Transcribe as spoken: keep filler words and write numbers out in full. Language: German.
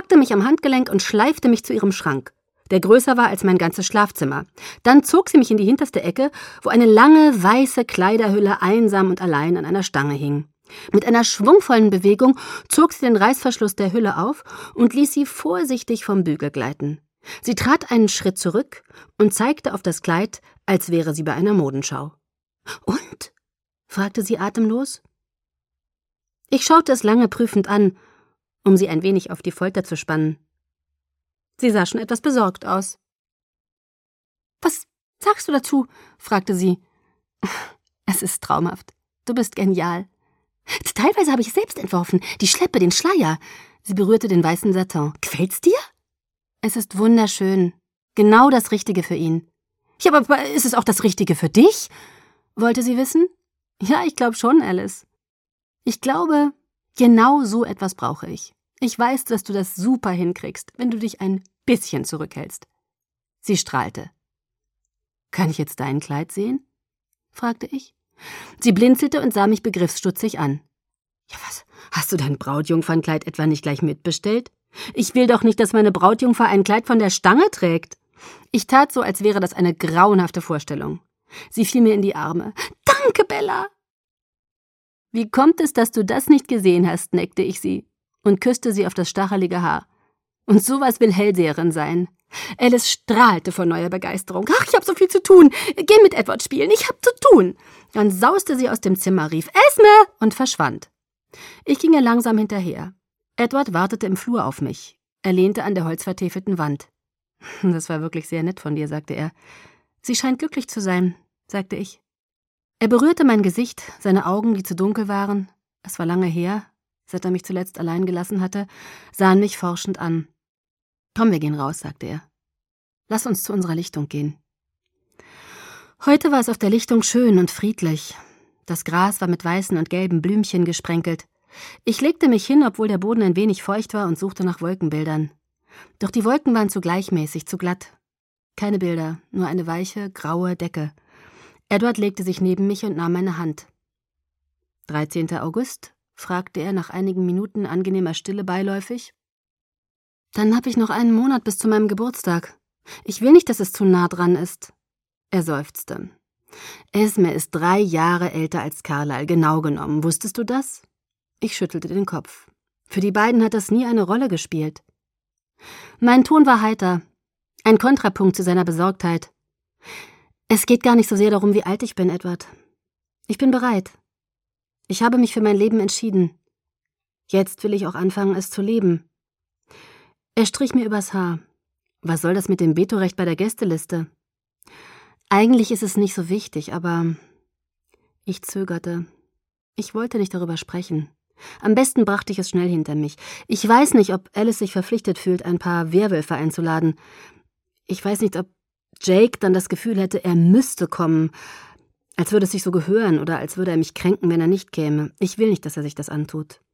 packte mich am Handgelenk und schleifte mich zu ihrem Schrank, der größer war als mein ganzes Schlafzimmer. Dann zog sie mich in die hinterste Ecke, wo eine lange, weiße Kleiderhülle einsam und allein an einer Stange hing. Mit einer schwungvollen Bewegung zog sie den Reißverschluss der Hülle auf und ließ sie vorsichtig vom Bügel gleiten. Sie trat einen Schritt zurück und zeigte auf das Kleid, als wäre sie bei einer Modenschau. »Und?« fragte sie atemlos. Ich schaute es lange prüfend an, um sie ein wenig auf die Folter zu spannen. Sie sah schon etwas besorgt aus. »Was sagst du dazu?« fragte sie. »Es ist traumhaft. Du bist genial. Teilweise habe ich es selbst entworfen. Die Schleppe, den Schleier.« Sie berührte den weißen Satin. »Gefällt's dir?« »Es ist wunderschön. Genau das Richtige für ihn.« »Ja, aber ist es auch das Richtige für dich?« wollte sie wissen. »Ja, ich glaube schon, Alice. Ich glaube, genau so etwas brauche ich. Ich weiß, dass du das super hinkriegst, wenn du dich ein bisschen zurückhältst.« Sie strahlte. »Kann ich jetzt dein Kleid sehen?« fragte ich. Sie blinzelte und sah mich begriffsstutzig an. »Ja, was? Hast du dein Brautjungfernkleid etwa nicht gleich mitbestellt? Ich will doch nicht, dass meine Brautjungfer ein Kleid von der Stange trägt.« Ich tat so, als wäre das eine grauenhafte Vorstellung. Sie fiel mir in die Arme. »Danke, Bella!« »Wie kommt es, dass du das nicht gesehen hast?« neckte ich sie und küsste sie auf das stachelige Haar. »Und sowas will Hellseherin sein.« Alice strahlte vor neuer Begeisterung. »Ach, ich hab so viel zu tun. Geh mit Edward spielen, ich hab zu tun.« Dann sauste sie aus dem Zimmer, rief »Esme!« und verschwand. Ich ging ihr langsam hinterher. Edward wartete im Flur auf mich. Er lehnte an der holzvertäfelten Wand. »Das war wirklich sehr nett von dir«, sagte er. »Sie scheint glücklich zu sein«, sagte ich. Er berührte mein Gesicht, seine Augen, die zu dunkel waren, es war lange her, seit er mich zuletzt allein gelassen hatte, sahen mich forschend an. »Komm, wir gehen raus«, sagte er. »Lass uns zu unserer Lichtung gehen.« Heute war es auf der Lichtung schön und friedlich. Das Gras war mit weißen und gelben Blümchen gesprenkelt. Ich legte mich hin, obwohl der Boden ein wenig feucht war, und suchte nach Wolkenbildern. Doch die Wolken waren zu gleichmäßig, zu glatt. Keine Bilder, nur eine weiche, graue Decke. Edward legte sich neben mich und nahm meine Hand. dreizehnter August?« fragte er nach einigen Minuten angenehmer Stille beiläufig. »Dann habe ich noch einen Monat bis zu meinem Geburtstag. Ich will nicht, dass es zu nah dran ist.« Er seufzte. »Esme ist drei Jahre älter als Carlyle, genau genommen. Wusstest du das?« Ich schüttelte den Kopf. Für die beiden hat das nie eine Rolle gespielt. Mein Ton war heiter, ein Kontrapunkt zu seiner Besorgtheit. »Es geht gar nicht so sehr darum, wie alt ich bin, Edward. Ich bin bereit. Ich habe mich für mein Leben entschieden. Jetzt will ich auch anfangen, es zu leben.« Er strich mir übers Haar. »Was soll das mit dem Vetorecht bei der Gästeliste?« »Eigentlich ist es nicht so wichtig, aber...« Ich zögerte. Ich wollte nicht darüber sprechen. Am besten brachte ich es schnell hinter mich. Ich weiß nicht, ob Alice sich verpflichtet fühlt, ein paar Werwölfe einzuladen. Ich weiß nicht, ob Jake dann das Gefühl hätte, er müsste kommen, als würde es sich so gehören oder als würde er mich kränken, wenn er nicht käme. Ich will nicht, dass er sich das antut.